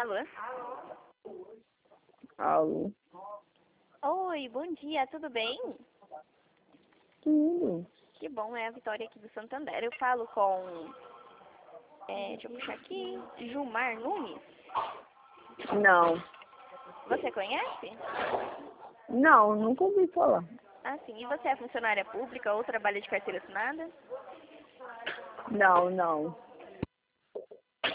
Alô? Alô? Oi, bom dia, tudo bem? Tudo. Que bom, é a Vitória aqui do Santander. Eu falo com, deixa eu puxar aqui, Gilmar Nunes. Não. Você conhece? Não, nunca ouvi falar. Ah, sim. E você é funcionária pública ou trabalha de carteira assinada? Não, não.